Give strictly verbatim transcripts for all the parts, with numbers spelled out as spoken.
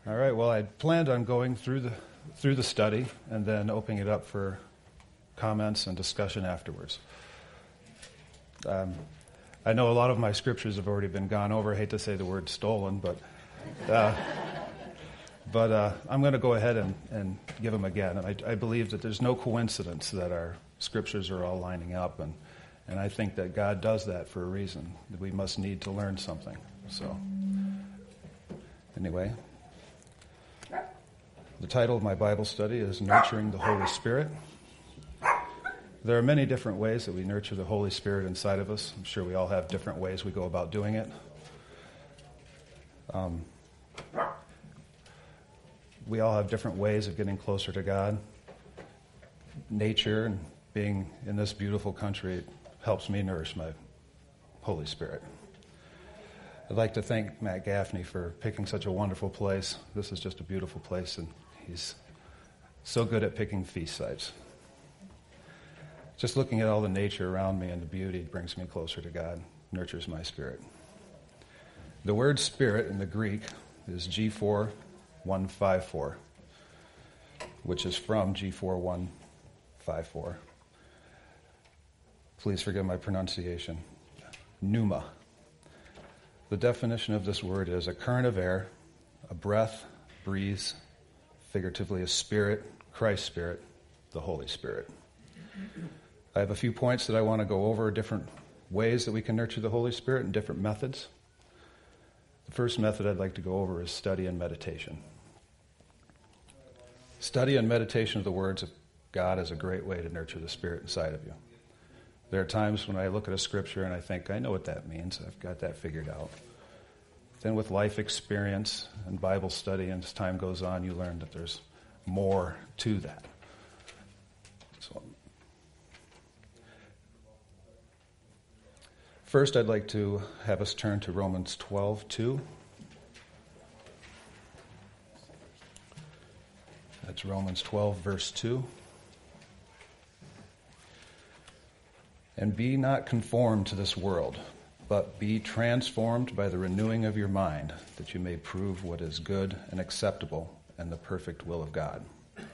All right, well, I planned on going through the through the study and then opening it up for comments and discussion afterwards. Um, I know a lot of my scriptures have already been gone over. I hate to say the word stolen, but uh, but uh, I'm going to go ahead and, and give them again. And I, I believe that there's no coincidence that our scriptures are all lining up, and, and I think that God does that for a reason, that we must need to learn something. So anyway, the title of my Bible study is Nurturing the Holy Spirit. There are many different ways that we nurture the Holy Spirit inside of us. I'm sure we all have different ways we go about doing it. Um, we all have different ways of getting closer to God. Nature and being in this beautiful country helps me nourish my Holy Spirit. I'd like to thank Matt Gaffney for picking such a wonderful place. This is just a beautiful place, and he's so good at picking feast sites. Just looking at all the nature around me and the beauty brings me closer to God, nurtures my spirit. The word spirit in the Greek is G four one five four, which is from G four one five four. Please forgive my pronunciation. Pneuma. The definition of this word is a current of air, a breath, breeze, figuratively a spirit, Christ's Spirit, the Holy Spirit. I have a few points that I want to go over, different ways that we can nurture the Holy Spirit and different methods. The first method I'd like to go over is study and meditation. Study and meditation of the words of God is a great way to nurture the Spirit inside of you. There are times when I look at a scripture and I think, I know what that means. I've got that figured out. Then with life experience and Bible study, and as time goes on, you learn that there's more to that. So, first, I'd like to have us turn to Romans twelve two. That's Romans twelve, verse two. And be not conformed to this world, but be transformed by the renewing of your mind, that you may prove what is good and acceptable and the perfect will of God.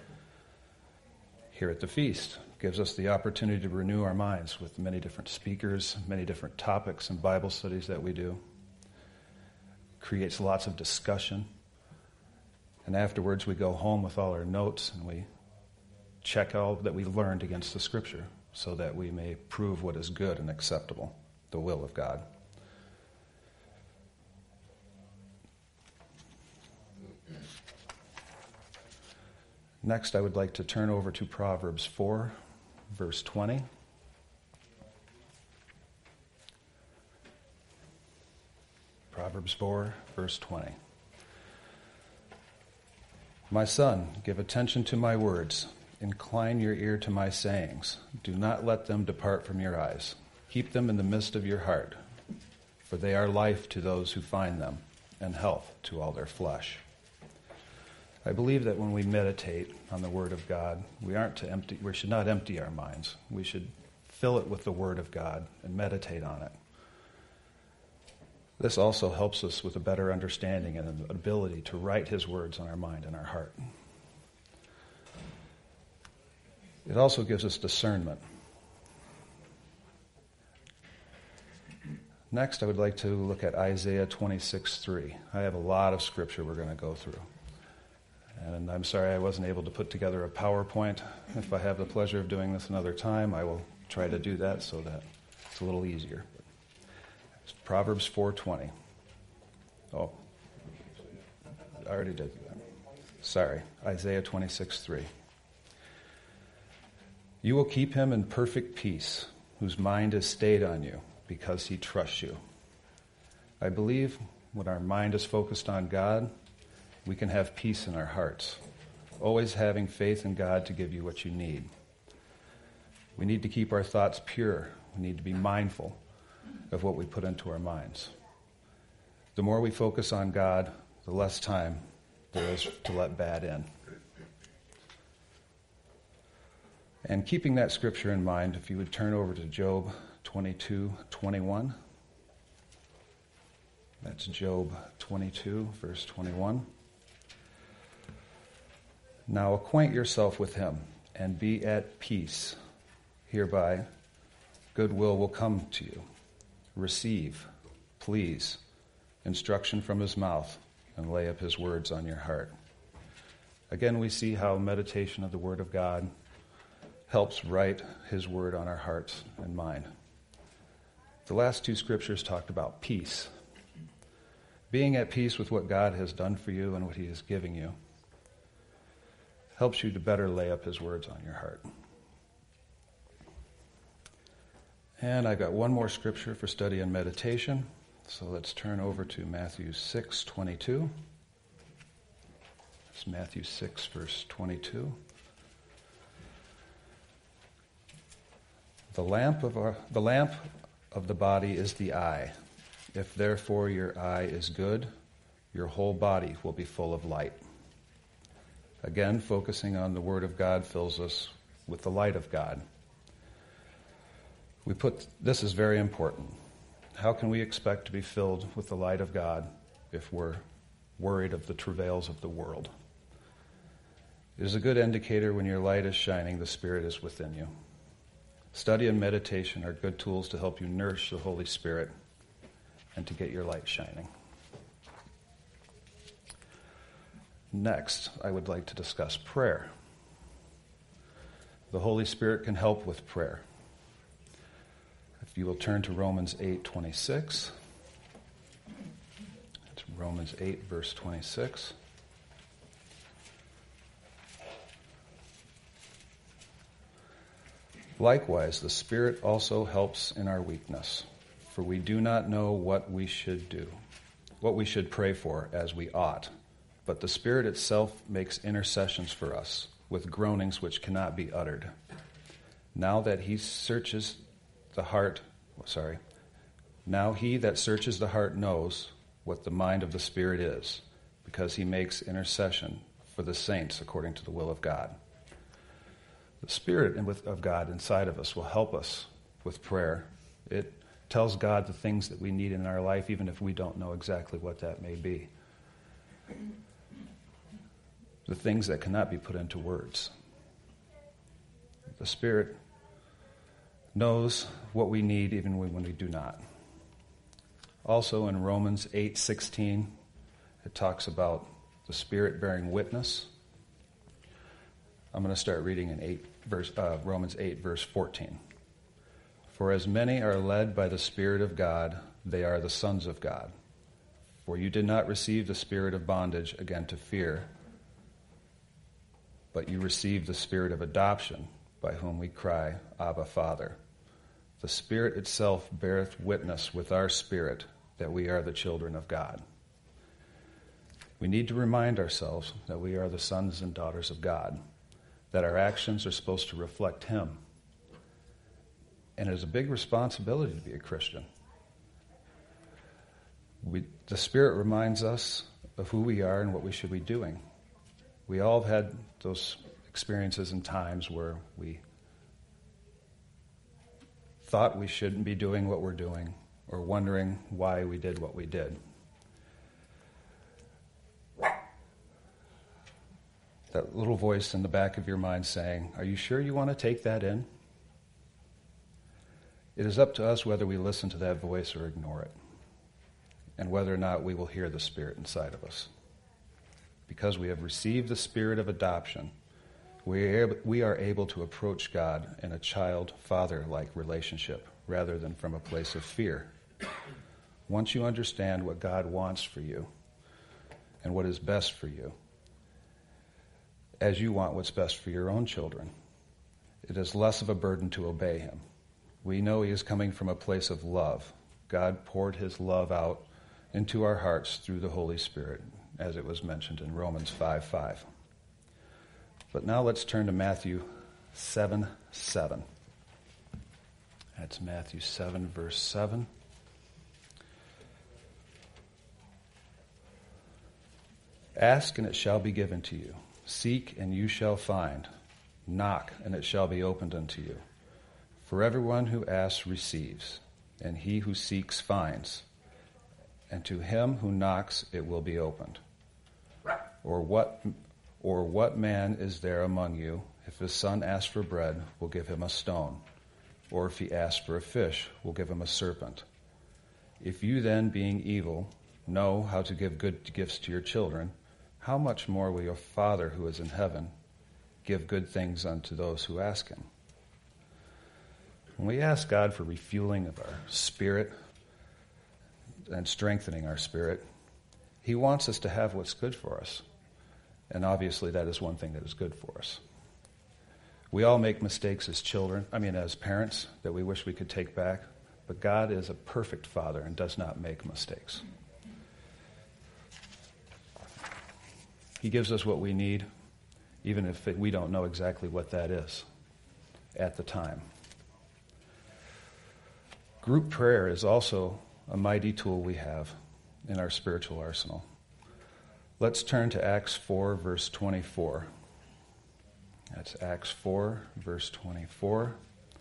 Here at the feast gives us the opportunity to renew our minds with many different speakers, many different topics and Bible studies that we do. Creates lots of discussion. And afterwards we go home with all our notes and we check all that we learned against the Scripture so that we may prove what is good and acceptable, the will of God. Next, I would like to turn over to Proverbs four, verse twenty. Proverbs four, verse twenty. My son, give attention to my words. Incline your ear to my sayings. Do not let them depart from your eyes. Keep them in the midst of your heart, for they are life to those who find them, and health to all their flesh. I believe that when we meditate on the Word of God, we aren't to empty. We should not empty our minds. We should fill it with the Word of God and meditate on it. This also helps us with a better understanding and an ability to write His words on our mind and our heart. It also gives us discernment. Next, I would like to look at Isaiah twenty-six three. I have a lot of scripture we're going to go through. And I'm sorry I wasn't able to put together a PowerPoint. If I have the pleasure of doing this another time, I will try to do that so that it's a little easier. It's Proverbs four twenty. Oh, I already did that. Sorry, Isaiah twenty-six three. You will keep him in perfect peace, whose mind is stayed on you, because he trusts you. I believe when our mind is focused on God, we can have peace in our hearts, always having faith in God to give you what you need. We need to keep our thoughts pure. We need to be mindful of what we put into our minds. The more we focus on God, the less time there is to let bad in. And keeping that scripture in mind, if you would turn over to Job twenty-two twenty-one. That's Job twenty-two, verse twenty-one. Now acquaint yourself with him and be at peace. Hereby goodwill will come to you. Receive, please, instruction from his mouth and lay up his words on your heart. Again, we see how meditation of the Word of God helps write his word on our hearts and mind. The last two scriptures talked about peace. Being at peace with what God has done for you and what he is giving you helps you to better lay up his words on your heart. And I've got one more scripture for study and meditation. So let's turn over to Matthew six twenty-two. It's Matthew six, verse twenty-two. The lamp of our, the lamp of the body is the eye. If therefore your eye is good, your whole body will be full of light. Again, focusing on the Word of God fills us with the light of God. We put this is very important. How can we expect to be filled with the light of God if we're worried of the travails of the world? It is a good indicator when your light is shining, the Spirit is within you. Study and meditation are good tools to help you nourish the Holy Spirit and to get your light shining. Next, I would like to discuss prayer. The Holy Spirit can help with prayer. If you will turn to Romans eight twenty-six. It's Romans eight, verse twenty-six. Likewise, the Spirit also helps in our weakness, for we do not know what we should do, what we should pray for as we ought. But the Spirit itself makes intercessions for us with groanings which cannot be uttered. Now that he searches the heart, sorry, now he that searches the heart knows what the mind of the Spirit is, because he makes intercession for the saints according to the will of God. The Spirit of God inside of us will help us with prayer. It tells God the things that we need in our life, even if we don't know exactly what that may be. The things that cannot be put into words. The Spirit knows what we need even when we do not. Also in Romans eight sixteen, it talks about the Spirit bearing witness. I'm going to start reading in eight, verse, uh, Romans eight, verse fourteen. For as many are led by the Spirit of God, they are the sons of God. For you did not receive the spirit of bondage again to fear, but you received the Spirit of adoption, by whom we cry, Abba, Father. The Spirit itself beareth witness with our spirit that we are the children of God. We need to remind ourselves that we are the sons and daughters of God, that our actions are supposed to reflect him. And it is a big responsibility to be a Christian. We, the Spirit reminds us of who we are and what we should be doing. We all have had those experiences and times where we thought we shouldn't be doing what we're doing or wondering why we did what we did. That little voice in the back of your mind saying, are you sure you want to take that in? It is up to us whether we listen to that voice or ignore it, and whether or not we will hear the Spirit inside of us. Because we have received the Spirit of adoption, we are, we are able to approach God in a child-father-like relationship rather than from a place of fear. Once you understand what God wants for you and what is best for you, as you want what's best for your own children, it is less of a burden to obey him. We know he is coming from a place of love. God poured his love out into our hearts through the Holy Spirit, as it was mentioned in Romans five five. But now let's turn to Matthew seven seven. That's Matthew seven, verse seven. Ask, and it shall be given to you. Seek, and you shall find. Knock, and it shall be opened unto you. For everyone who asks receives, and he who seeks finds. And to him who knocks it will be opened. Or what Or what man is there among you, if his son asks for bread, will give him a stone? Or if he asks for a fish, will give him a serpent? If you then, being evil, know how to give good gifts to your children, how much more will your Father who is in heaven give good things unto those who ask him? When we ask God for refueling of our spirit and strengthening our spirit, he wants us to have what's good for us. And obviously that is one thing that is good for us. We all make mistakes as children, I mean as parents, that we wish we could take back. But God is a perfect Father and does not make mistakes. He gives us what we need, even if it, we don't know exactly what that is at the time. Group prayer is also a mighty tool we have in our spiritual arsenal. Let's turn to Acts four, verse twenty-four. That's Acts four, verse twenty-four.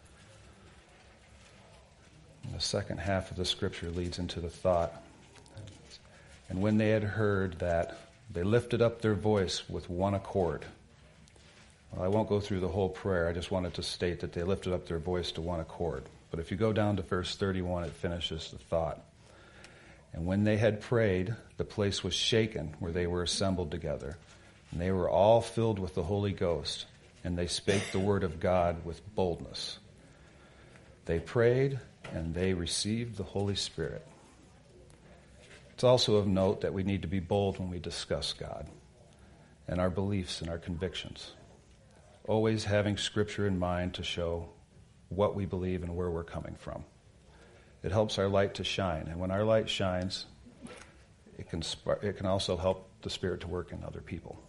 And the second half of the scripture leads into the thought. And when they had heard that, they lifted up their voice with one accord. Well, I won't go through the whole prayer. I just wanted to state that they lifted up their voice to one accord. But if you go down to verse thirty-one, it finishes the thought. And when they had prayed, the place was shaken where they were assembled together. And they were all filled with the Holy Ghost, and they spake the word of God with boldness. They prayed, and they received the Holy Spirit. It's also of note that we need to be bold when we discuss God and our beliefs and our convictions, always having Scripture in mind to show what we believe and where we're coming from. It helps our light to shine, and when our light shines, it can spark, it can also help the Spirit to work in other people.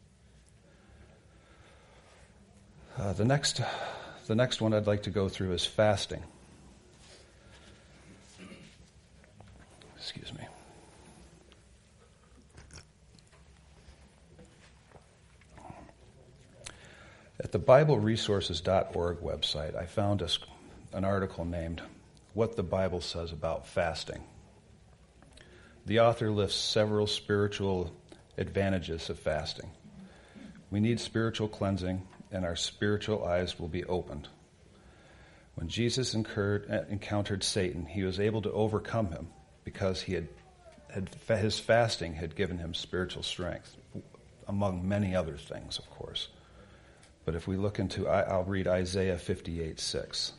Uh, the next, the next one I'd like to go through is fasting. Excuse me. At the Bible Resources dot org website, I found a, an article named What the Bible Says About Fasting. The author lists several spiritual advantages of fasting. We need spiritual cleansing, and our spiritual eyes will be opened. When Jesus incurred, encountered Satan, he was able to overcome him because he had, had his fasting had given him spiritual strength, among many other things, of course. But if we look into, I'll read Isaiah fifty-eight six.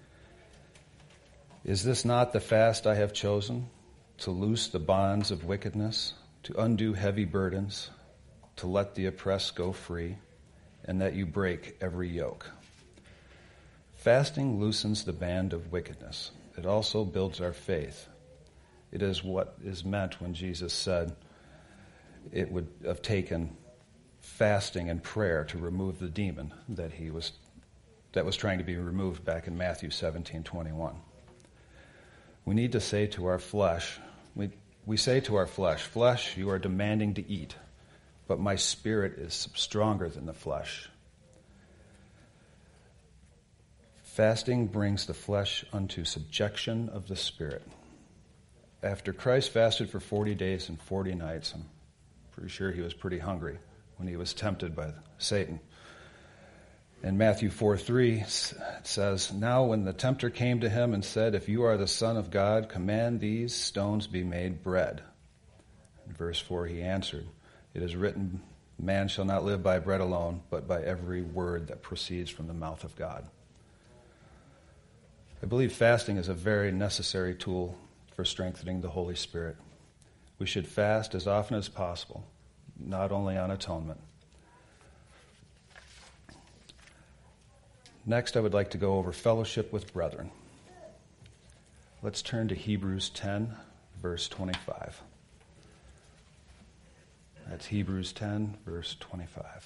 Is this not the fast I have chosen, to loose the bonds of wickedness, to undo heavy burdens, to let the oppressed go free, and that you break every yoke? Fasting loosens the band of wickedness. It also builds our faith. It is what is meant when Jesus said it would have taken fasting and prayer to remove the demon that he was that was trying to be removed back in Matthew seventeen twenty-one. We need to say to our flesh, we, we say to our flesh, flesh, you are demanding to eat, but my spirit is stronger than the flesh. Fasting brings the flesh unto subjection of the spirit. After Christ fasted for forty days and forty nights, I'm pretty sure he was pretty hungry when he was tempted by Satan. In Matthew four three, it says, Now when the tempter came to him and said, If you are the Son of God, command these stones be made bread. In verse four he answered, It is written, Man shall not live by bread alone, but by every word that proceeds from the mouth of God. I believe fasting is a very necessary tool for strengthening the Holy Spirit. We should fast as often as possible, not only on atonement. Next, I would like to go over fellowship with brethren. Let's turn to Hebrews ten, verse twenty-five. That's Hebrews ten, verse twenty-five.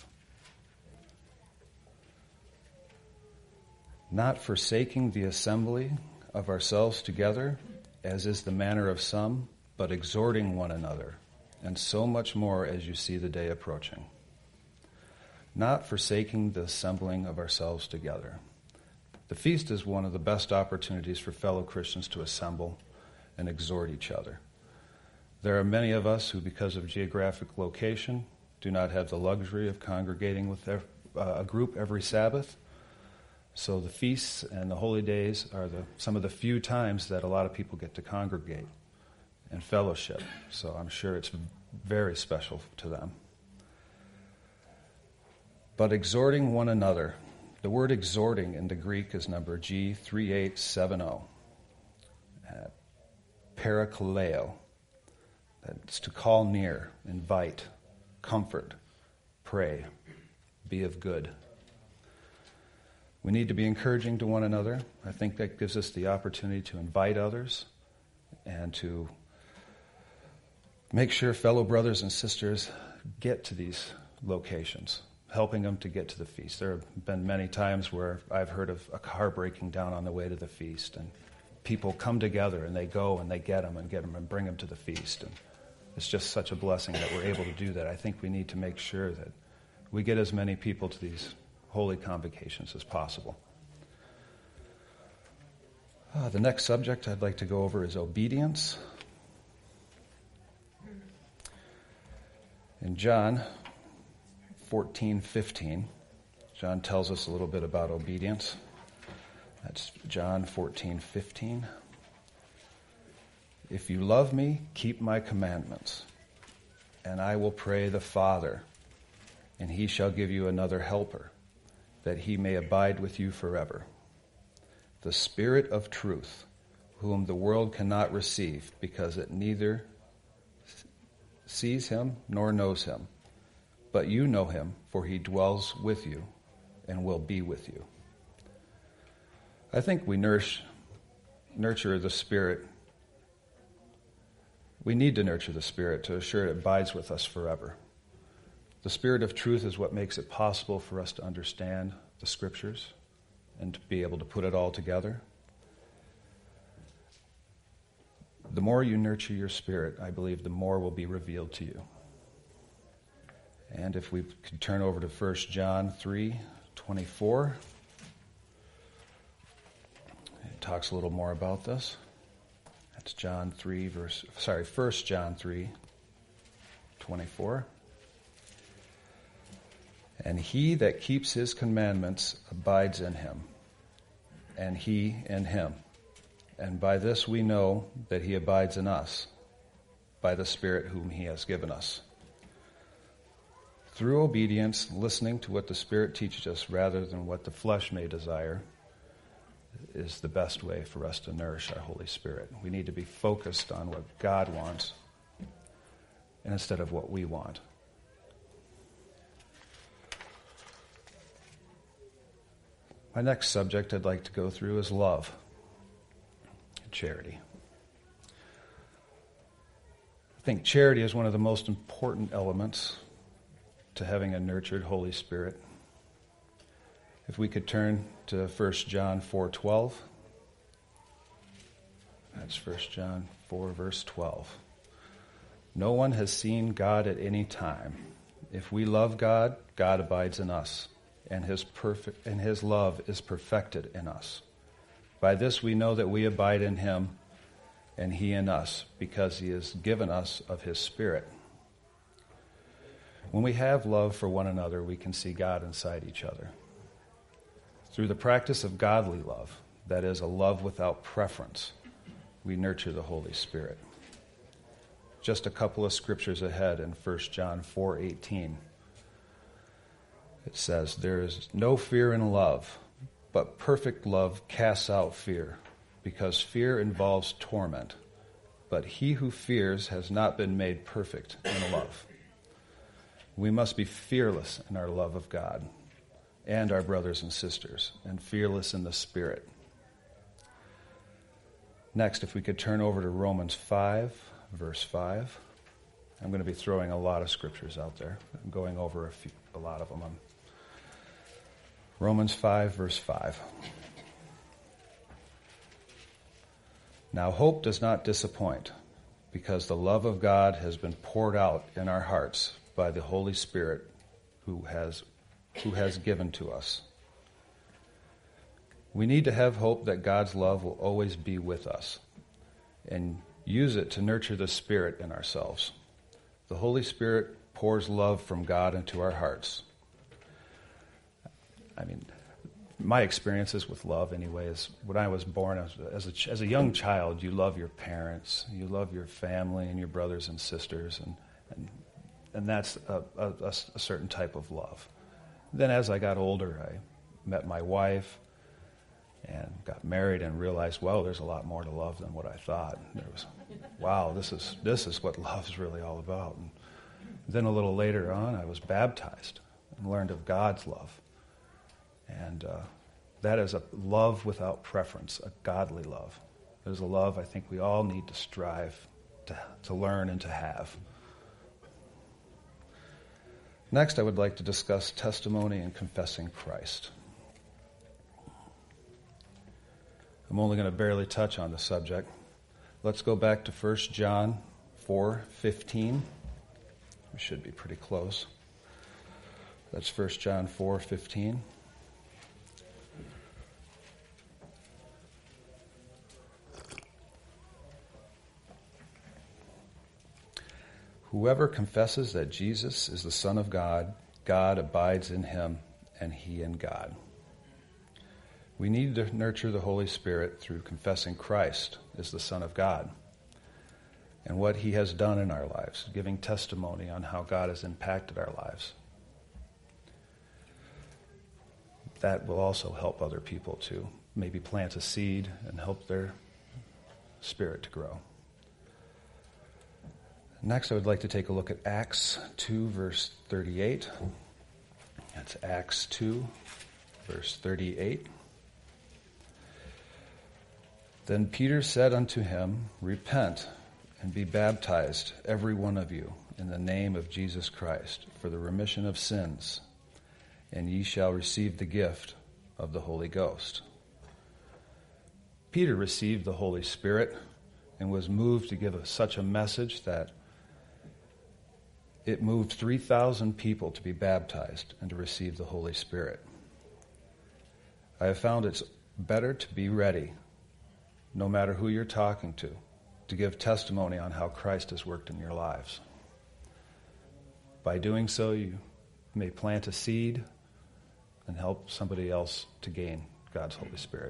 Not forsaking the assembly of ourselves together, as is the manner of some, but exhorting one another, and so much more as you see the day approaching. Not forsaking the assembling of ourselves together. The feast is one of the best opportunities for fellow Christians to assemble and exhort each other. There are many of us who, because of geographic location do not have the luxury of congregating with their, uh, a group every Sabbath. So the feasts and the holy days are the, some of the few times that a lot of people get to congregate and fellowship. So I'm sure it's very special to them. But exhorting one another. The word exhorting in the Greek is number G three eight seven zero. Uh, parakaleo. That's to call near, invite, comfort, pray, be of good. We need to be encouraging to one another. I think that gives us the opportunity to invite others and to make sure fellow brothers and sisters get to these locations, helping them to get to the feast. There have been many times where I've heard of a car breaking down on the way to the feast, and people come together and they go and they get them and get them and bring them to the feast. And it's just such a blessing that we're able to do that. I think we need to make sure that we get as many people to these holy convocations as possible. Uh, the next subject I'd like to go over is obedience. In John fourteen fifteen, John tells us a little bit about obedience. That's John fourteen fifteen. If you love me, keep my commandments, and I will pray the Father, and he shall give you another helper, that he may abide with you forever. The Spirit of truth, whom the world cannot receive, because it neither sees him nor knows him. But you know him, for he dwells with you and will be with you. I think we nourish, nurture the Spirit. We need to nurture the Spirit to assure it abides with us forever. The Spirit of truth is what makes it possible for us to understand the Scriptures and to be able to put it all together. The more you nurture your spirit, I believe the more will be revealed to you. And if we could turn over to First John three twenty-four, it talks a little more about this. That's John three verse sorry, First John three twenty-four. And he that keeps his commandments abides in him, and he in him. And by this we know that he abides in us, by the Spirit whom he has given us. Through obedience, listening to what the Spirit teaches us rather than what the flesh may desire, is the best way for us to nourish our Holy Spirit. We need to be focused on what God wants instead of what we want. My next subject I'd like to go through is love, charity. I think charity is one of the most important elements to having a nurtured Holy Spirit. If we could turn to First John four twelve. That's First John four, verse twelve. No one has seen God at any time. If we love God, God abides in us, and his perfect and his love is perfected in us. By this we know that we abide in him, and he in us, because he has given us of his Spirit. When we have love for one another, we can see God inside each other. Through the practice of godly love, that is, a love without preference, we nurture the Holy Spirit. Just a couple of scriptures ahead in First John four eighteen. It says, there is no fear in love, but perfect love casts out fear, because fear involves torment. But he who fears has not been made perfect in love. We must be fearless in our love of God and our brothers and sisters, and fearless in the Spirit. Next, if we could turn over to Romans five, verse five. I'm going to be throwing a lot of scriptures out there. I'm going over a, few, a lot of them. I'm Romans five, verse five. Now hope does not disappoint, because the love of God has been poured out in our hearts by the Holy Spirit who has, who has given to us. We need to have hope that God's love will always be with us, and use it to nurture the Spirit in ourselves. The Holy Spirit pours love from God into our hearts. I mean, my experiences with love, anyway, is when I was born as, as, a, as a young child, you love your parents, you love your family and your brothers and sisters, and and, and that's a, a, a certain type of love. Then as I got older, I met my wife and got married and realized, well, there's a lot more to love than what I thought. There was, wow, this is this is what love's really all about. And then a little later on, I was baptized and learned of God's love. And uh, that is a love without preference, a godly love. It is a love I think we all need to strive to, to learn and to have. Next, I would like to discuss testimony and confessing Christ. I'm only going to barely touch on the subject. Let's go back to First John four fifteen. We should be pretty close. That's First John four fifteen. Whoever confesses that Jesus is the Son of God, God abides in him, and he in God. We need to nurture the Holy Spirit through confessing Christ as the Son of God and what he has done in our lives, giving testimony on how God has impacted our lives. That will also help other people to maybe plant a seed and help their spirit to grow. Next, I would like to take a look at Acts two, verse thirty-eight. That's Acts two, verse thirty-eight. Then Peter said unto him, Repent and be baptized, every one of you, in the name of Jesus Christ, for the remission of sins, and ye shall receive the gift of the Holy Ghost. Peter received the Holy Spirit and was moved to give us such a message that it moved three thousand people to be baptized and to receive the Holy Spirit. I have found it's better to be ready, no matter who you're talking to, to give testimony on how Christ has worked in your lives. By doing so, you may plant a seed and help somebody else to gain God's Holy Spirit.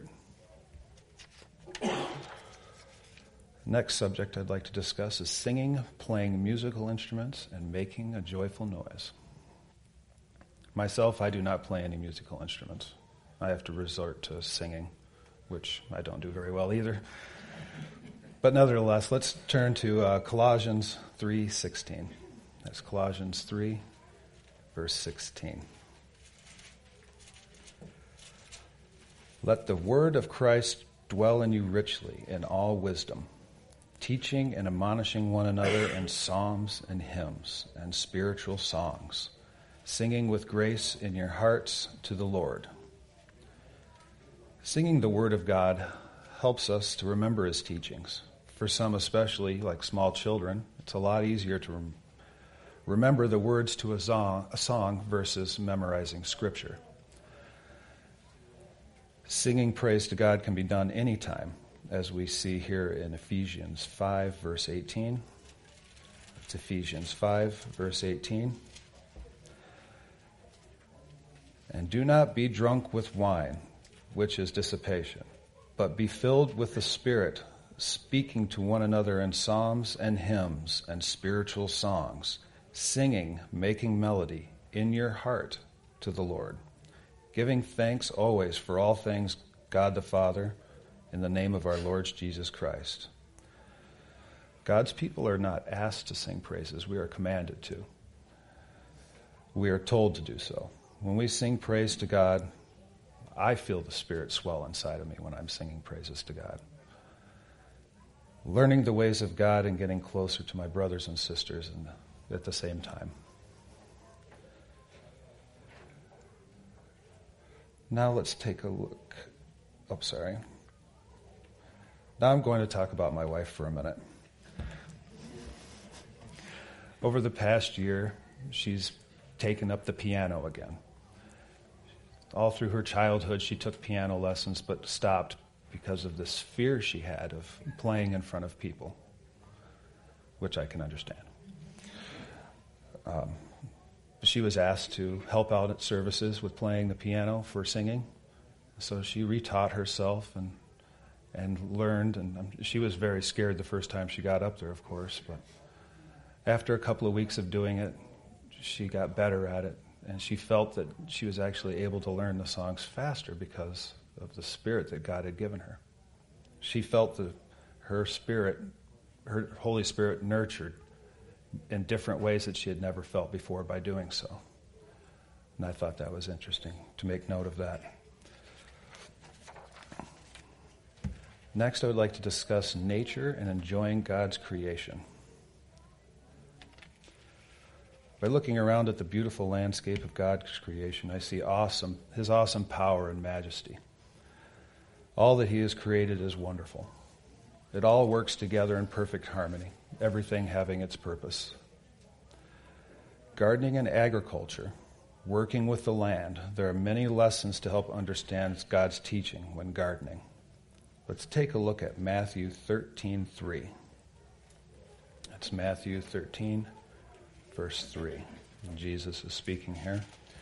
Next subject I'd like to discuss is singing, playing musical instruments, and making a joyful noise. Myself, I do not play any musical instruments. I have to resort to singing, which I don't do very well either. But nevertheless, let's turn to uh, Colossians three sixteen. That's Colossians three, verse sixteen. Let the word of Christ dwell in you richly in all wisdom, teaching and admonishing one another in psalms and hymns and spiritual songs, singing with grace in your hearts to the Lord. Singing the Word of God helps us to remember His teachings. For some especially, like small children, it's a lot easier to rem- remember the words to a song, a song versus memorizing Scripture. Singing praise to God can be done anytime, as we see here in Ephesians five, verse eighteen. It's Ephesians five, verse eighteen. And do not be drunk with wine, which is dissipation, but be filled with the Spirit, speaking to one another in psalms and hymns and spiritual songs, singing, making melody in your heart to the Lord, giving thanks always for all things God the Father, in the name of our Lord Jesus Christ. God's people are not asked to sing praises. We are commanded to. We are told to do so. When we sing praise to God, I feel the Spirit swell inside of me when I'm singing praises to God. Learning the ways of God and getting closer to my brothers and sisters and at the same time. Now let's take a look. Oh, sorry. Now I'm going to talk about my wife for a minute. Over the past year, she's taken up the piano again. All through her childhood, she took piano lessons, but stopped because of this fear she had of playing in front of people, which I can understand. Um, she was asked to help out at services with playing the piano for singing. So she retaught herself and and learned, and um, she was very scared the first time she got up there, of course, but after a couple of weeks of doing it, she got better at it, and she felt that she was actually able to learn the songs faster because of the spirit that God had given her. She felt that her spirit, her Holy Spirit nurtured in different ways that she had never felt before by doing so. And I thought that was interesting to make note of that. Next, I would like to discuss nature and enjoying God's creation. By looking around at the beautiful landscape of God's creation, I see awesome, his awesome power and majesty. All that he has created is wonderful. It all works together in perfect harmony, everything having its purpose. Gardening and agriculture, working with the land, there are many lessons to help understand God's teaching when gardening. Let's take a look at Matthew thirteen three. That's Matthew thirteen, verse three. And Jesus is speaking here.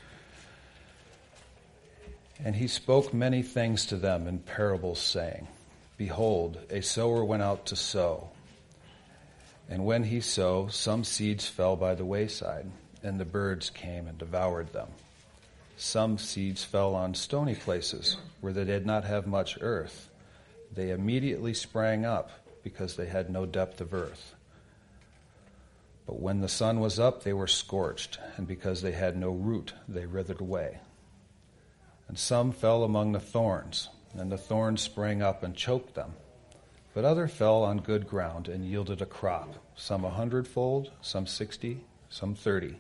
And he spoke many things to them in parables, saying, Behold, a sower went out to sow. And when he sowed, some seeds fell by the wayside, and the birds came and devoured them. Some seeds fell on stony places, where they did not have much earth. They immediately sprang up, because they had no depth of earth. But when the sun was up, they were scorched, and because they had no root, they withered away. And some fell among the thorns, and the thorns sprang up and choked them. But other fell on good ground and yielded a crop, some a hundredfold, some sixty, some thirty.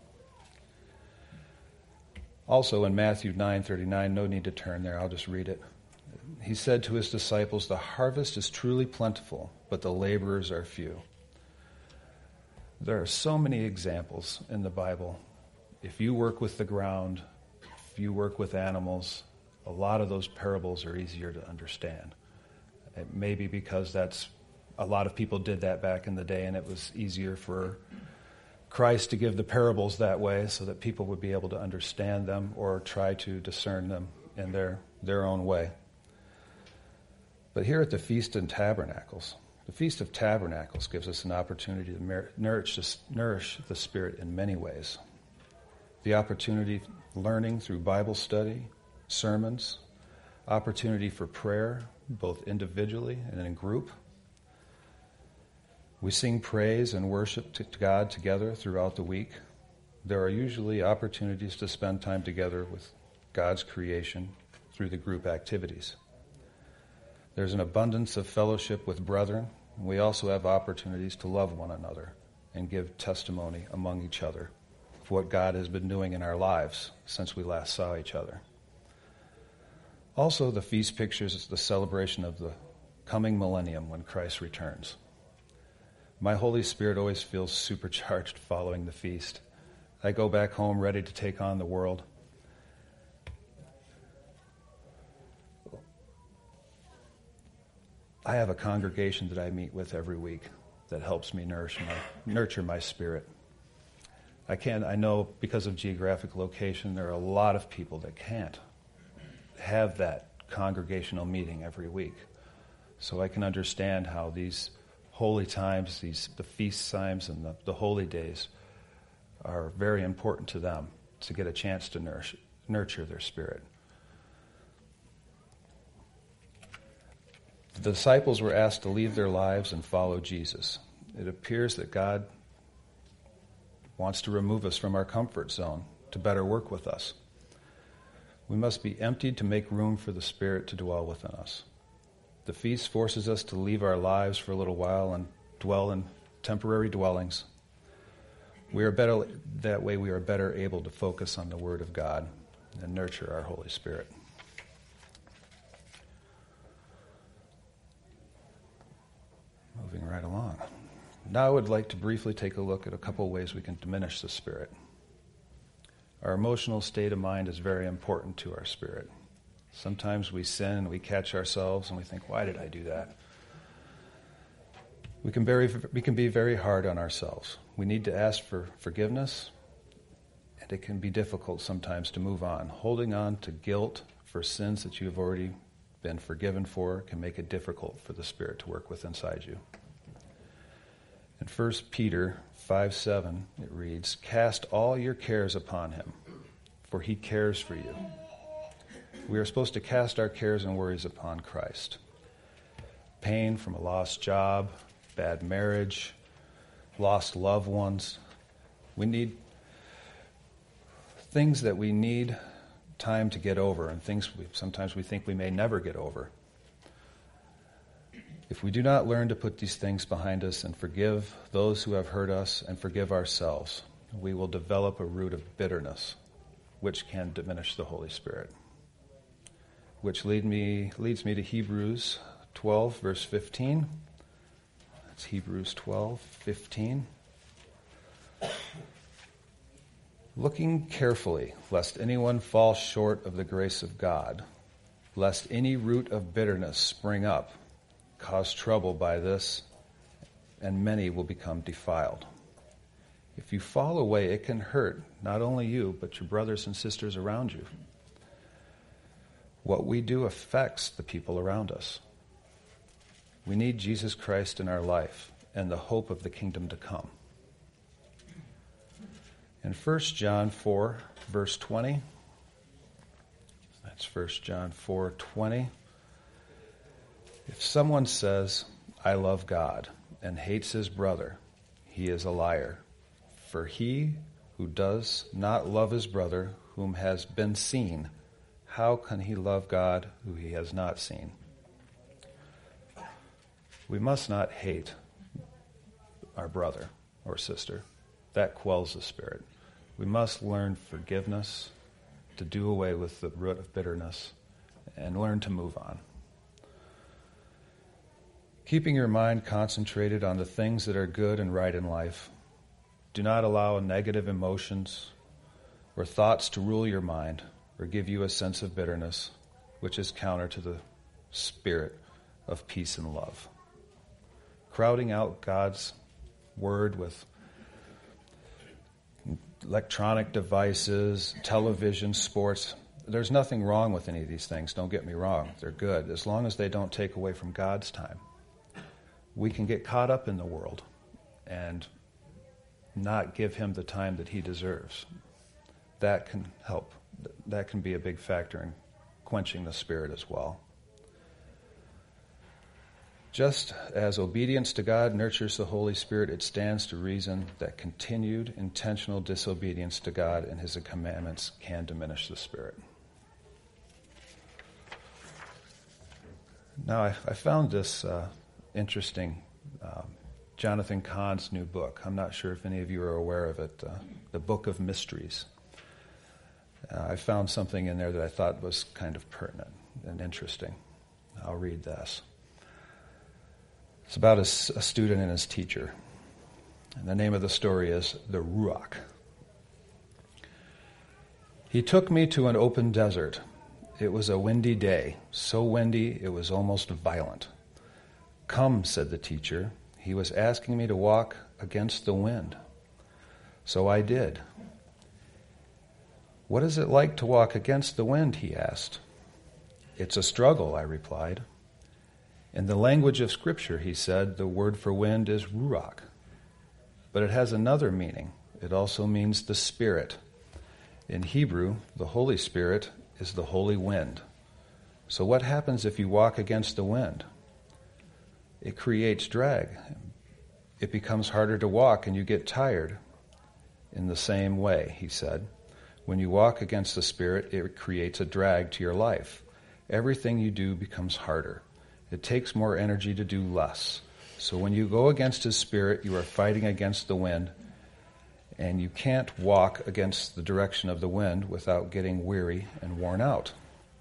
Also in Matthew nine thirty-nine, no need to turn there, I'll just read it. He said to his disciples, The harvest is truly plentiful, but the laborers are few. There are so many examples in the Bible. If you work with the ground, if you work with animals, a lot of those parables are easier to understand. It may be because that's a lot of people did that back in the day, and it was easier for Christ to give the parables that way so that people would be able to understand them or try to discern them in their, their own way. But here at the Feast of Tabernacles, the Feast of Tabernacles gives us an opportunity to nourish, nourish the Spirit in many ways. The opportunity learning through Bible study, sermons, opportunity for prayer, both individually and in group. We sing praise and worship to God together throughout the week. There are usually opportunities to spend time together with God's creation through the group activities. There's an abundance of fellowship with brethren. We also have opportunities to love one another and give testimony among each other of what God has been doing in our lives since we last saw each other. Also, the feast pictures the celebration of the coming millennium when Christ returns. My Holy Spirit always feels supercharged following the feast. I go back home ready to take on the world. I have a congregation that I meet with every week that helps me nourish my, nurture my spirit. I can't, I know because of geographic location, there are a lot of people that can't have that congregational meeting every week. So I can understand how these holy times, these the feast times and the, the holy days are very important to them to get a chance to nourish, nurture their spirit. The disciples were asked to leave their lives and follow Jesus. It appears that God wants to remove us from our comfort zone to better work with us. We must be emptied to make room for the Spirit to dwell within us. The feast forces us to leave our lives for a little while and dwell in temporary dwellings. We are better that way we are better able to focus on the Word of God and nurture our Holy Spirit. Moving right along. Now I would like to briefly take a look at a couple of ways we can diminish the Spirit. Our emotional state of mind is very important to our spirit. Sometimes we sin and we catch ourselves and we think, why did I do that? We can, very, we can be very hard on ourselves. We need to ask for forgiveness, and it can be difficult sometimes to move on. Holding on to guilt for sins that you have already been forgiven for can make it difficult for the Spirit to work with inside you. In First Peter five seven, it reads, "Cast all your cares upon him, for he cares for you." We are supposed to cast our cares and worries upon Christ. Pain from a lost job, bad marriage, lost loved ones. We need things that we need time to get over, and things we, sometimes we think we may never get over. If we do not learn to put these things behind us and forgive those who have hurt us and forgive ourselves, we will develop a root of bitterness, which can diminish the Holy Spirit. Which lead me, leads me to Hebrews twelve, verse fifteen. That's Hebrews twelve, fifteen. "Looking carefully, lest anyone fall short of the grace of God, lest any root of bitterness spring up, cause trouble by this, and many will become defiled." If you fall away, it can hurt not only you, but your brothers and sisters around you. What we do affects the people around us. We need Jesus Christ in our life and the hope of the kingdom to come. In First John four, verse twenty, that's First John four twenty, "If someone says, 'I love God,' and hates his brother, he is a liar. For he who does not love his brother whom has been seen, how can he love God who he has not seen?" We must not hate our brother or sister. That quells the Spirit. We must learn forgiveness, to do away with the root of bitterness, and learn to move on. Keeping your mind concentrated on the things that are good and right in life. Do not allow negative emotions or thoughts to rule your mind or give you a sense of bitterness, which is counter to the spirit of peace and love. Crowding out God's word with electronic devices, television, sports. There's nothing wrong with any of these things, don't get me wrong. They're good, as long as they don't take away from God's time. We can get caught up in the world and not give him the time that he deserves. That can help. That can be a big factor in quenching the Spirit as well. Just as obedience to God nurtures the Holy Spirit, it stands to reason that continued intentional disobedience to God and his commandments can diminish the Spirit. Now, I, I found this uh, interesting, um, Jonathan Cahn's new book. I'm not sure if any of you are aware of it, uh, The Book of Mysteries. Uh, I found something in there that I thought was kind of pertinent and interesting. I'll read this. It's about a, a student and his teacher. And the name of the story is The Ruach. "He took me to an open desert. It was a windy day, so windy it was almost violent. 'Come,' said the teacher. He was asking me to walk against the wind. So I did. 'What is it like to walk against the wind?' he asked. 'It's a struggle,' I replied. 'In the language of Scripture,' he said, 'the word for wind is ruach. But it has another meaning. It also means the Spirit. In Hebrew, the Holy Spirit is the holy wind. So what happens if you walk against the wind? It creates drag. It becomes harder to walk and you get tired. In the same way,' he said, 'when you walk against the Spirit, it creates a drag to your life. Everything you do becomes harder. It takes more energy to do less. So when you go against his Spirit, you are fighting against the wind, and you can't walk against the direction of the wind without getting weary and worn out.'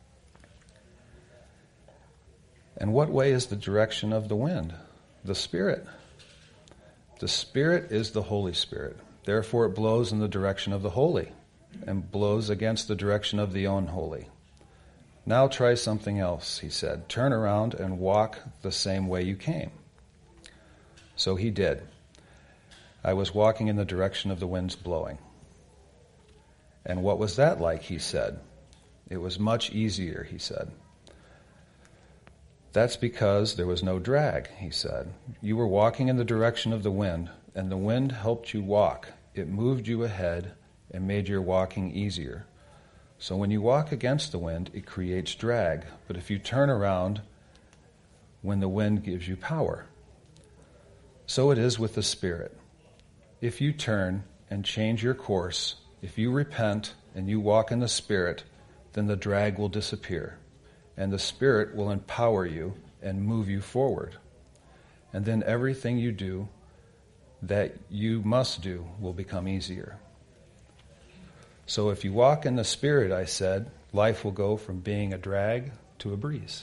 'And what way is the direction of the wind?' 'The Spirit. The Spirit is the Holy Spirit. Therefore it blows in the direction of the holy and blows against the direction of the unholy. Now try something else,' he said. 'Turn around and walk the same way you came.' So he did. I was walking in the direction of the wind's blowing. And what was that like, he said. It was much easier, he said. That's because there was no drag, he said. You were walking in the direction of the wind, and the wind helped you walk. It moved you ahead and made your walking easier. So when you walk against the wind, it creates drag. But if you turn around when the wind gives you power. So it is with the Spirit. If you turn and change your course, if you repent and you walk in the Spirit, then the drag will disappear, and the Spirit will empower you and move you forward. And then everything you do that you must do will become easier. So if you walk in the Spirit, I said, life will go from being a drag to a breeze.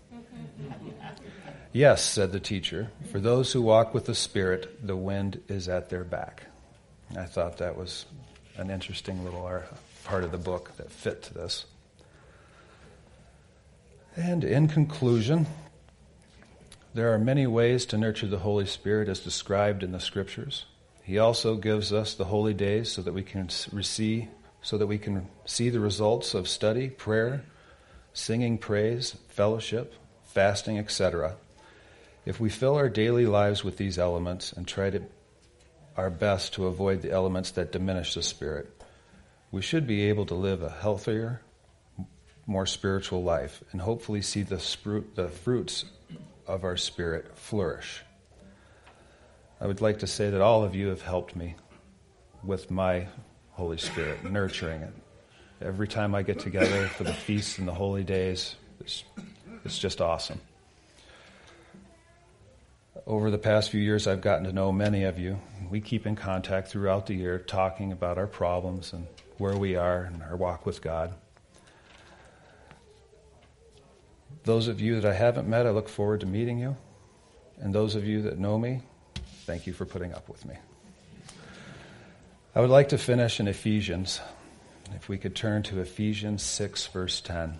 Yes, said the teacher, for those who walk with the Spirit, the wind is at their back. I thought that was an interesting little part of the book that fit to this. And in conclusion, there are many ways to nurture the Holy Spirit as described in the Scriptures. He also gives us the holy days so that we can receive, so that we can see the results of study, prayer, singing praise, fellowship, fasting, et cetera. If we fill our daily lives with these elements and try to our best to avoid the elements that diminish the Spirit, we should be able to live a healthier, more spiritual life and hopefully see the, spru- the fruits of our Spirit flourish. I would like to say that all of you have helped me with my Holy Spirit, nurturing it. Every time I get together for the feasts and the holy days, it's, it's just awesome. Over the past few years, I've gotten to know many of you. We keep in contact throughout the year, talking about our problems and where we are in our walk with God. Those of you that I haven't met, I look forward to meeting you. And those of you that know me, thank you for putting up with me. I would like to finish in Ephesians. If we could turn to Ephesians six, verse ten.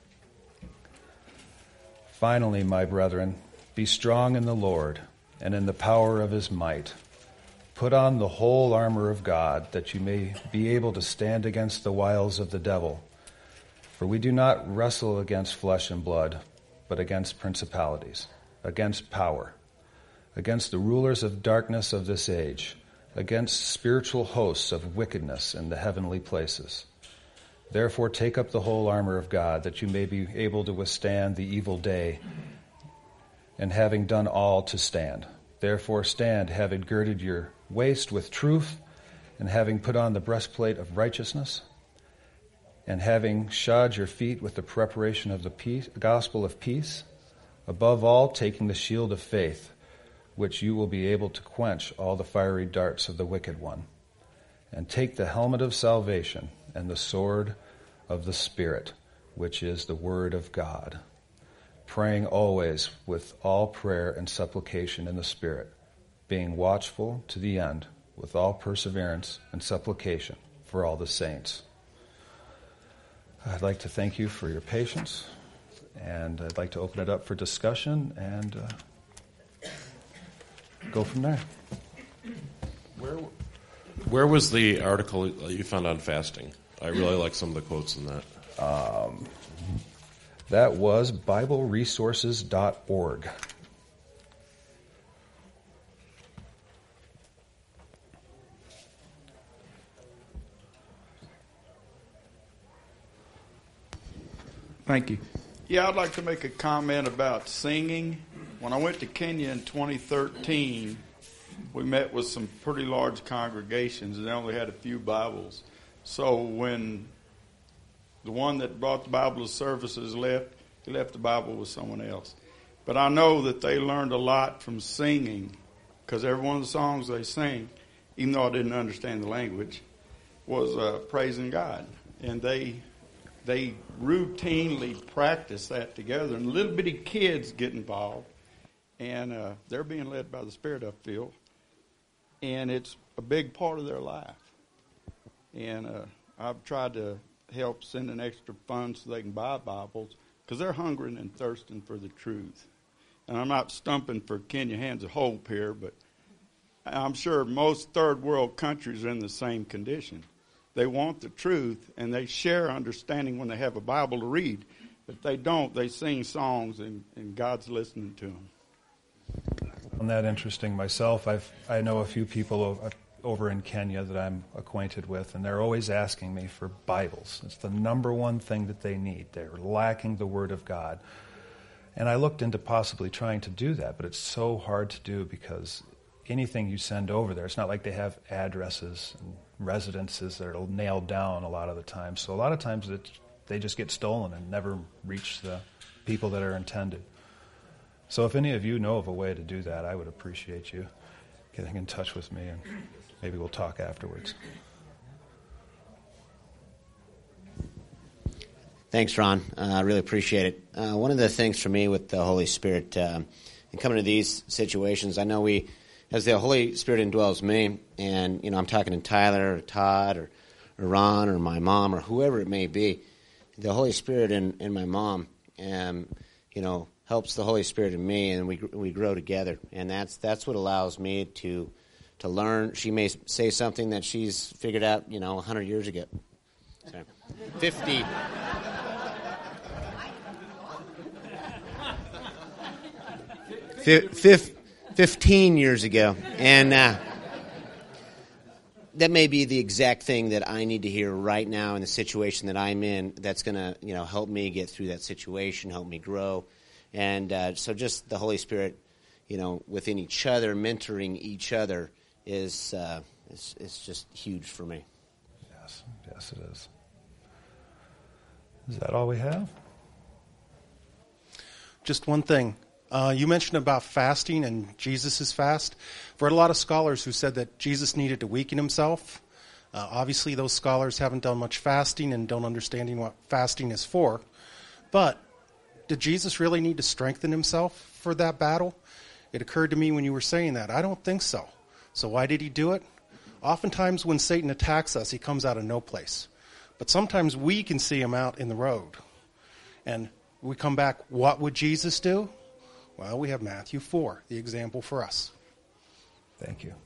Finally, my brethren, be strong in the Lord and in the power of his might. Put on the whole armor of God, that you may be able to stand against the wiles of the devil. For we do not wrestle against flesh and blood, but against principalities, against power, against the rulers of darkness of this age, against spiritual hosts of wickedness in the heavenly places. Therefore take up the whole armor of God, that you may be able to withstand the evil day, and having done all, to stand. Therefore stand, having girded your waist with truth, and having put on the breastplate of righteousness, and having shod your feet with the preparation of the peace, gospel of peace, above all taking the shield of faith, which you will be able to quench all the fiery darts of the wicked one, and take the helmet of salvation and the sword of the Spirit, which is the word of God, praying always with all prayer and supplication in the Spirit, being watchful to the end with all perseverance and supplication for all the saints. I'd like to thank you for your patience, and I'd like to open it up for discussion and uh, go from there. Where, where was the article you found on fasting? I really like some of the quotes in that. Um, that was Bible Resources dot org. Thank you. Yeah, I'd like to make a comment about singing. When I went to Kenya in twenty thirteen, we met with some pretty large congregations, and they only had a few Bibles. So when the one that brought the Bible to services left, he left the Bible with someone else. But I know that they learned a lot from singing, because every one of the songs they sing, even though I didn't understand the language, was uh, praising God. And they they routinely practice that together. And little bitty kids get involved, and uh, they're being led by the Spirit, I feel. And it's a big part of their life. And uh, I've tried to help send an extra fund so they can buy Bibles, because they're hungering and thirsting for the truth. and I'm not stumping for Kenya Hands of Hope here, but I'm sure most third world countries are in the same condition. They want the truth, and they share understanding when they have a Bible to read. But if they don't, they sing songs, and, and God's listening to them. I found that interesting myself. I've, I know a few people over, over in Kenya that I'm acquainted with, and they're always asking me for Bibles. It's the number one thing that they need. They're lacking the Word of God. And I looked into possibly trying to do that, but it's so hard to do because anything you send over there, it's not like they have addresses and residences that are nailed down a lot of the time. So a lot of times it, they just get stolen and never reach the people that are intended. So if any of you know of a way to do that, I would appreciate you getting in touch with me, and maybe we'll talk afterwards. Thanks, Ron. Uh, I really appreciate it. Uh, one of the things for me with the Holy Spirit, uh, in coming to these situations, I know we, as the Holy Spirit indwells me, and, you know, I'm talking to Tyler or Todd or, or Ron or my mom or whoever it may be, the Holy Spirit in, in my mom, um, you know, helps the Holy Spirit in me, and we we grow together, and that's that's what allows me to to learn. She may say something that she's figured out, you know, a hundred years ago, Sorry. fifty. Fif- fifteen years ago, and uh, that may be the exact thing that I need to hear right now in the situation that I'm in. That's going to, you know, help me get through that situation, help me grow. And uh, so just the Holy Spirit, you know, within each other, mentoring each other is, uh, is, is just huge for me. Yes, yes it is. Is that all we have? Just one thing. Uh, you mentioned about fasting and Jesus' fast. I've read a lot of scholars who said that Jesus needed to weaken himself. Uh, obviously, those scholars haven't done much fasting and don't understand what fasting is for. But did Jesus really need to strengthen himself for that battle? It occurred to me when you were saying that. I don't think so. So why did he do it? Oftentimes when Satan attacks us, he comes out of no place. But sometimes we can see him out in the road. And we come back, what would Jesus do? Well, we have Matthew four, the example for us. Thank you.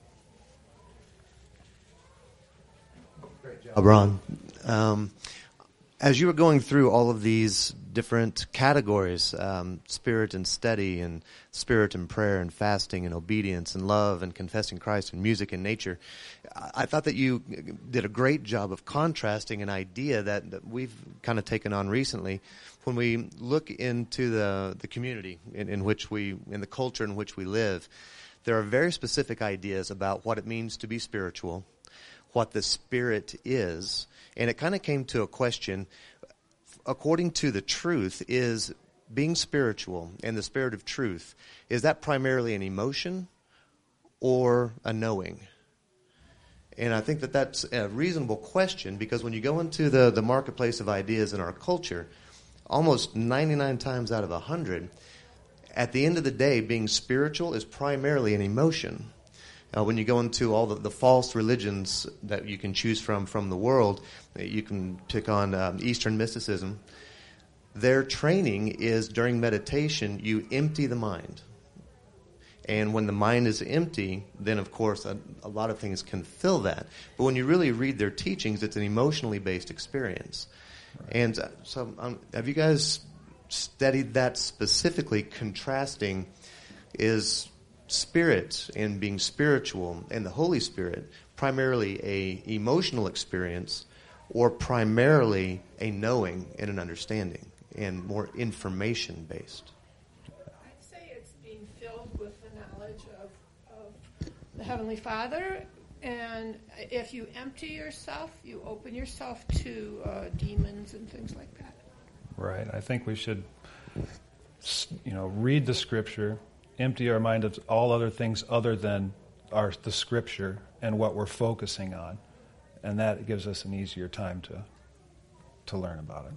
Great job, Ron. Um, as you were going through all of these different categories, um, spirit and steady, and spirit and prayer, and fasting, and obedience, and love, and confessing Christ, and music and nature, I thought that you did a great job of contrasting an idea that, that we've kind of taken on recently. When we look into the, the community in, in which we, in the culture in which we live, there are very specific ideas about what it means to be spiritual, what the Spirit is, and it kind of came to a question, according to the truth, is being spiritual and the Spirit of truth, is that primarily an emotion or a knowing? And I think that that's a reasonable question, because when you go into the, the marketplace of ideas in our culture, almost ninety-nine times out of one hundred, at the end of the day, being spiritual is primarily an emotion. Uh, when you go into all the, the false religions that you can choose from from the world, you can pick on um, Eastern mysticism. Their training is during meditation, you empty the mind. And when the mind is empty, then of course a, a lot of things can fill that. But when you really read their teachings, it's an emotionally based experience. Right. And uh, so um, have you guys studied that specifically, contrasting is spirit and being spiritual and the Holy Spirit primarily a emotional experience, or primarily a knowing and an understanding and more information based? I'd say it's being filled with the knowledge of, of the Heavenly Father, and if you empty yourself, you open yourself to uh, demons and things like that. Right. I think we should, you know, read the Scripture, empty our mind of all other things other than our the Scripture and what we're focusing on, and that gives us an easier time to to learn about it.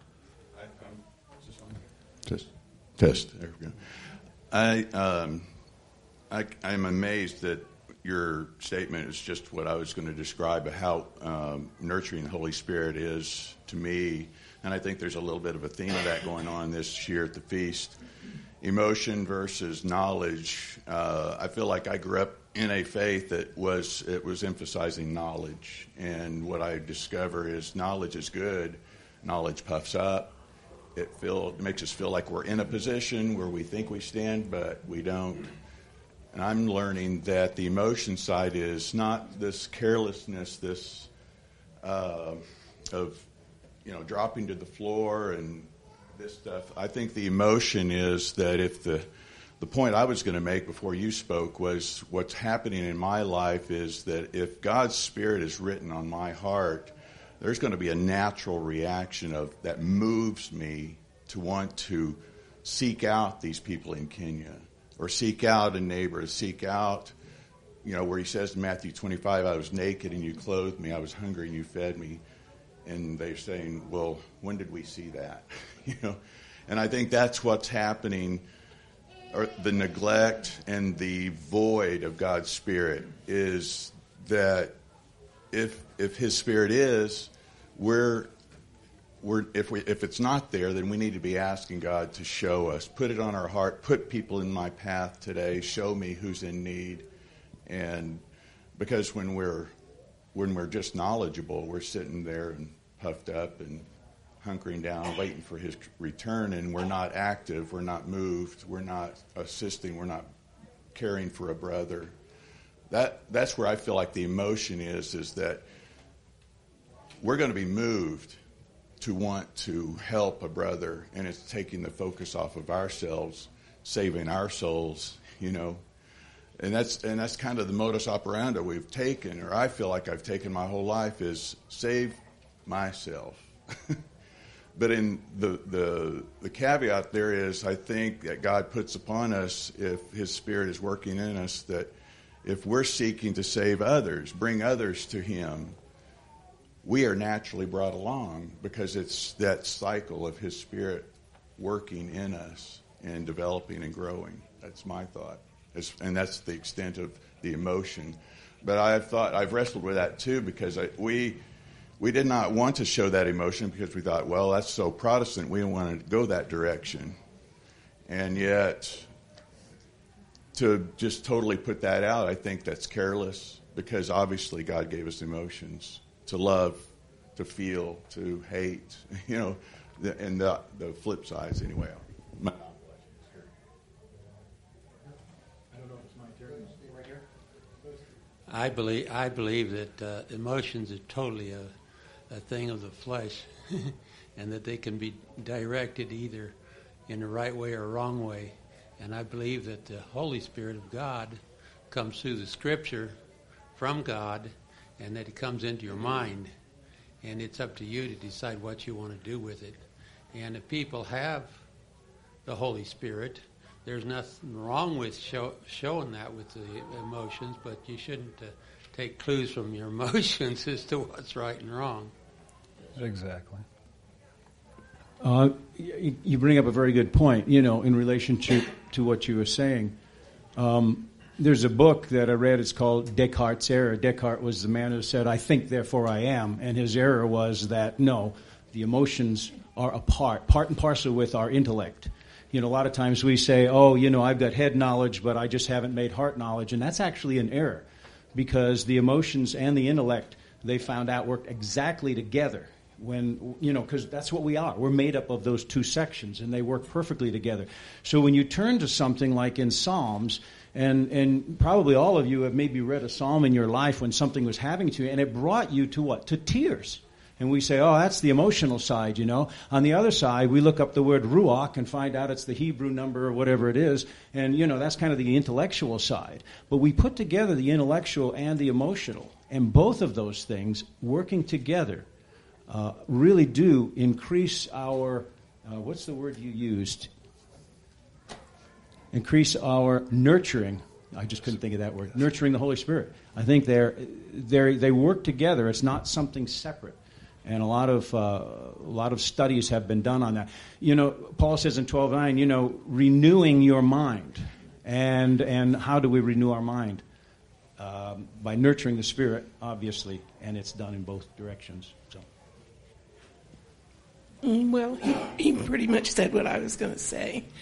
Test, test. There we go. I um, I I'm amazed that your statement is just what I was going to describe how um, nurturing the Holy Spirit is to me, and I think there's a little bit of a theme of that going on this year at the feast. emotion versus knowledge. Uh, I feel like I grew up in a faith that was it was emphasizing knowledge, and what I discover is knowledge is good. Knowledge puffs up. It feel it makes us feel like we're in a position where we think we stand, but we don't. And I'm learning that the emotion side is not this carelessness, this uh, of you know dropping to the floor and this stuff. I think the emotion is that if the the point I was going to make before you spoke was what's happening in my life is that if God's Spirit is written on my heart, there's going to be a natural reaction of that moves me to want to seek out these people in Kenya, or seek out a neighbor, seek out, you know, where he says in Matthew twenty-five, I was naked and you clothed me, I was hungry and you fed me. And they're saying, well, when did we see that? you know, and I think that's what's happening, or the neglect and the void of God's Spirit is that if if His Spirit is, we're we're if we if it's not there, then we need to be asking God to show us, put it on our heart, put people in my path today, show me who's in need, and because when we're when we're just knowledgeable, we're sitting there and puffed up and hunkering down, waiting for His return, and we're not active, we're not moved, we're not assisting, we're not caring for a brother. That that's where I feel like the emotion is, is that we're going to be moved to want to help a brother, and it's taking the focus off of ourselves, saving our souls, you know. And that's and that's kind of the modus operandi we've taken, or I feel like I've taken my whole life, is save myself. But in the, the the caveat there is, I think that God puts upon us, if His Spirit is working in us, that if we're seeking to save others, bring others to Him, we are naturally brought along, because it's that cycle of His Spirit working in us and developing and growing. That's my thought. And that's the extent of the emotion. But I've thought, I've wrestled with that too, because I, we we did not want to show that emotion, because we thought, well, that's so Protestant, we don't want to go that direction. And yet, to just totally put that out, I think that's careless, because obviously God gave us emotions to love, to feel, to hate, you know, the, and the, the flip sides anyway. My, I believe I believe that uh, emotions are totally a, a thing of the flesh, and that they can be directed either in the right way or wrong way. And I believe that the Holy Spirit of God comes through the Scripture from God, and that it comes into your mind, and it's up to you to decide what you want to do with it. And if people have the Holy Spirit, there's nothing wrong with show, showing that with the emotions, but you shouldn't uh, take clues from your emotions as to what's right and wrong. Exactly. Uh, you, you bring up a very good point, you know, in relation to, to what you were saying. Um, there's a book that I read, it's called Descartes' Error. Descartes was the man who said, I think, therefore I am. And his error was that, no, the emotions are a part, part and parcel with our intellect. You know, a lot of times we say, oh, you know, I've got head knowledge, but I just haven't made heart knowledge. And that's actually an error, because the emotions and the intellect, they found out, worked exactly together. When, you know, because that's what we are. We're made up of those two sections, and they work perfectly together. So when you turn to something like in Psalms, and, and probably all of you have maybe read a psalm in your life when something was happening to you, and it brought you to what? To tears. And we say, oh, that's the emotional side, you know. On the other side, we look up the word ruach and find out it's the Hebrew number or whatever it is. And, you know, that's kind of the intellectual side. But we put together the intellectual and the emotional. And both of those things working together uh, really do increase our, uh, what's the word you used? Increase our nurturing. I just couldn't think of that word. Nurturing the Holy Spirit. I think they're, they're, they work together. It's not something separate. And a lot of uh, a lot of studies have been done on that. You know, Paul says in twelve nine, you know, renewing your mind. And and how do we renew our mind? Um, by nurturing the Spirit, obviously, and it's done in both directions. So. Well, he, he pretty much said what I was going to say.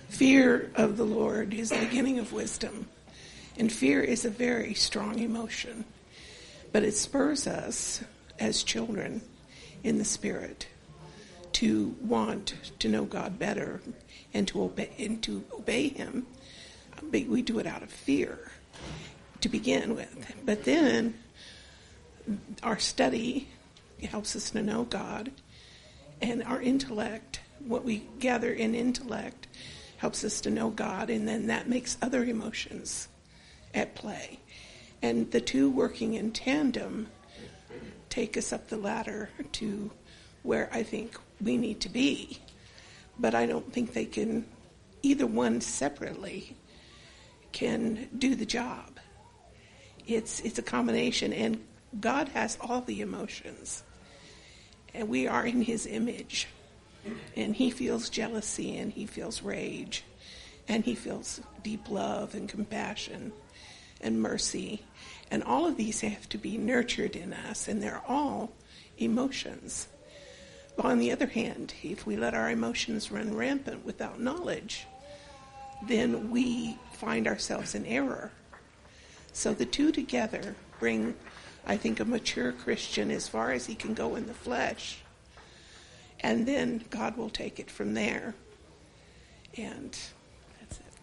Fear of the Lord is the beginning of wisdom. And fear is a very strong emotion. But it spurs us as children in the Spirit to want to know God better and to obey, and to obey Him. But we do it out of fear to begin with. But then our study helps us to know God, and our intellect, what we gather in intellect, helps us to know God, and then that makes other emotions at play. And the two working in tandem take us up the ladder to where I think we need to be. But I don't think they can, either one separately can do the job. It's it's a combination, and God has all the emotions. And we are in His image. And He feels jealousy, and He feels rage, and He feels deep love and compassion and mercy. And all of these have to be nurtured in us, and they're all emotions. But on the other hand, if we let our emotions run rampant without knowledge, then we find ourselves in error. So the two together bring, I think, a mature Christian as far as he can go in the flesh. And then God will take it from there. And that's it.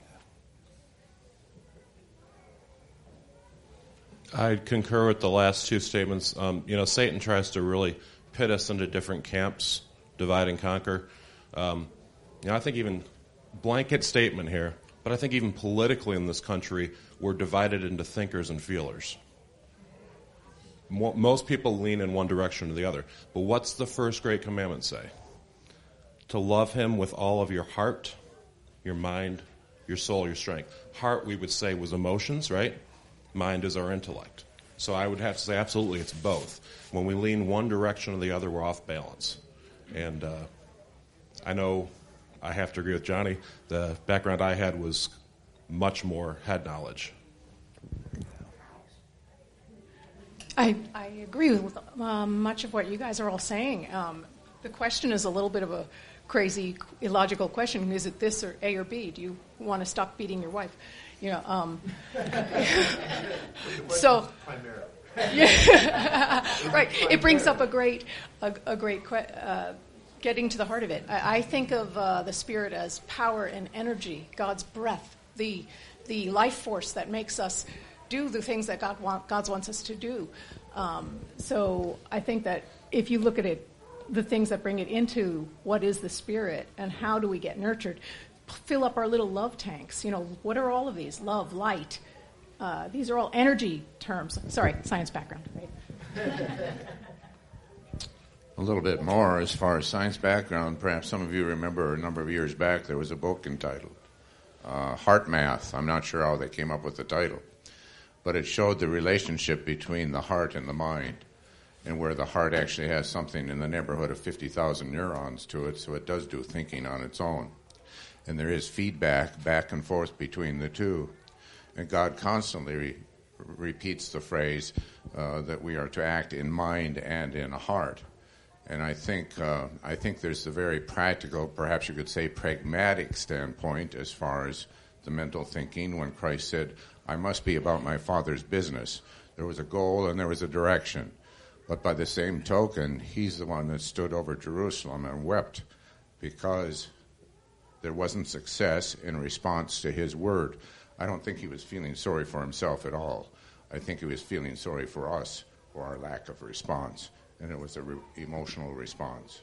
I concur with the last two statements. Um, you know, Satan tries to really pit us into different camps, divide and conquer. Um, you know, I think even blanket statement here, but I think even politically in this country, we're divided into thinkers and feelers. Mo- most people lean in one direction or the other. But what's the first great commandment say? To love Him with all of your heart, your mind, your soul, your strength. Heart, we would say, was emotions, right? Mind is our intellect. So I would have to say absolutely it's both. When we lean one direction or the other, we're off balance. And uh, I know I have to agree with Johnny. The background I had was much more head knowledge. I, I agree with um, much of what you guys are all saying. Um, the question is a little bit of a crazy, illogical question. Is it this or A or B? Do you want to stop beating your wife? You know. Um, so. Yeah, right. It brings up a great, a, a great, uh, getting to the heart of it. I, I think of uh, the Spirit as power and energy, God's breath, the the life force that makes us do the things that God want, God wants us to do. Um, so I think that if you look at it, the things that bring it into what is the Spirit and how do we get nurtured, fill up our little love tanks. You know, what are all of these? Love, light. Uh, these are all energy terms. Sorry, science background. Right? A little bit more as far as science background. Perhaps some of you remember a number of years back there was a book entitled uh, Heart Math. I'm not sure how they came up with the title. But it showed the relationship between the heart and the mind, and where the heart actually has something in the neighborhood of fifty thousand neurons to it, so it does do thinking on its own. And there is feedback back and forth between the two. And God constantly re- repeats the phrase uh, that we are to act in mind and in heart. And I think uh, I think there's a very practical, perhaps you could say pragmatic standpoint as far as the mental thinking when Christ said, I must be about my Father's business. There was a goal and there was a direction. But by the same token, He's the one that stood over Jerusalem and wept because there wasn't success in response to His word. I don't think He was feeling sorry for Himself at all. I think He was feeling sorry for us for our lack of response. And it was an re- emotional response.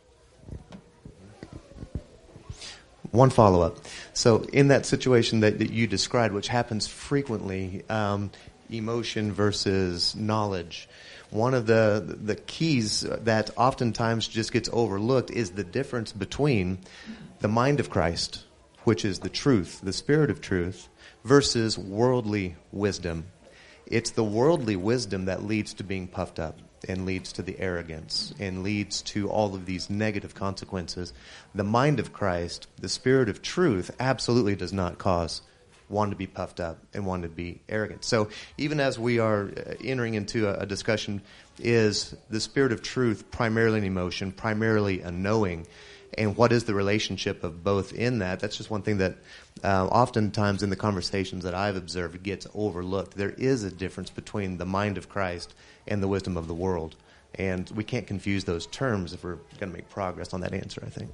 One follow-up. So in that situation that, that you described, which happens frequently, um, emotion versus knowledge, one of the the keys that oftentimes just gets overlooked is the difference between the mind of Christ, which is the truth, the Spirit of truth, versus worldly wisdom. It's the worldly wisdom that leads to being puffed up and leads to the arrogance and leads to all of these negative consequences. The mind of Christ, the Spirit of truth, absolutely does not cause one to be puffed up and one to be arrogant. So even as we are entering into a, a discussion, is the Spirit of truth primarily an emotion, primarily a knowing? and what is the relationship of both in that. That's just one thing that uh, oftentimes in the conversations that I've observed gets overlooked. There is a difference between the mind of Christ and the wisdom of the world, and we can't confuse those terms if we're going to make progress on that answer, I think.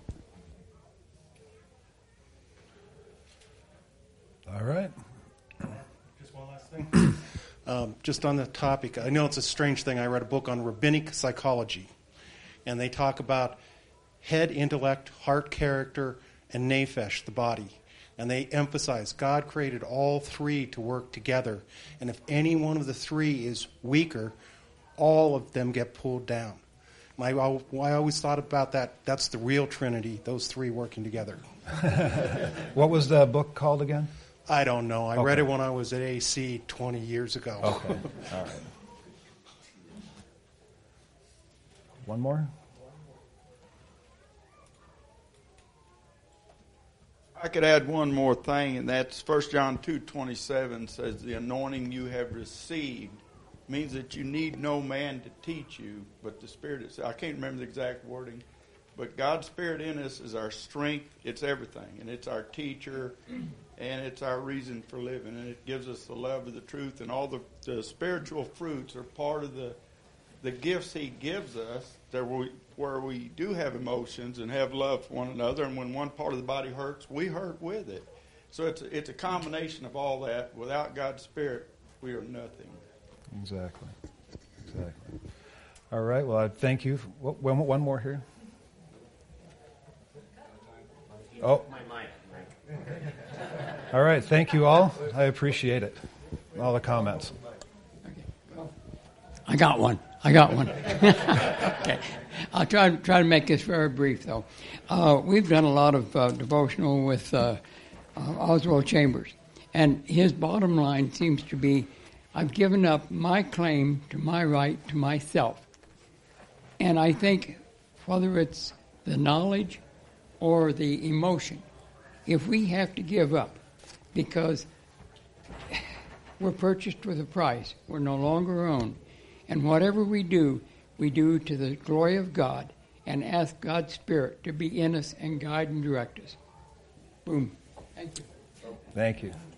All right. Just one last thing. um, just on the topic, I know it's a strange thing. I read a book on rabbinic psychology, and they talk about head, intellect, heart, character, and nephesh, the body. And they emphasize God created all three to work together. And if any one of the three is weaker, all of them get pulled down. My, I always thought about that. That's the real Trinity, those three working together. What was the book called again? I don't know. I Okay. read it when I was at A C twenty years ago. Okay. All right. One more? I could add one more thing, and that's First John two twenty-seven says, the anointing you have received means that you need no man to teach you, but the Spirit itself. I can't remember the exact wording, but God's Spirit in us is our strength. It's everything, and it's our teacher, and it's our reason for living, and it gives us the love of the truth, and all the, the spiritual fruits are part of the the gifts He gives us, that we, where we do have emotions and have love for one another, and when one part of the body hurts, we hurt with it. So it's a, it's a combination of all that. Without God's Spirit, we are nothing. Exactly. Exactly. All right. Well, I thank you. One, one more here. Oh. All right. Thank you all. I appreciate it. All the comments. I got one. I got one. Okay. I'll try, try to make this very brief, though. Uh, we've done a lot of uh, devotional with uh, uh, Oswald Chambers, and his bottom line seems to be, I've given up my claim to my right to myself. And I think whether it's the knowledge or the emotion, if we have to give up, because we're purchased with a price, we're no longer our own, and whatever we do, we do to the glory of God and ask God's Spirit to be in us and guide and direct us. Boom. Thank you. Thank you.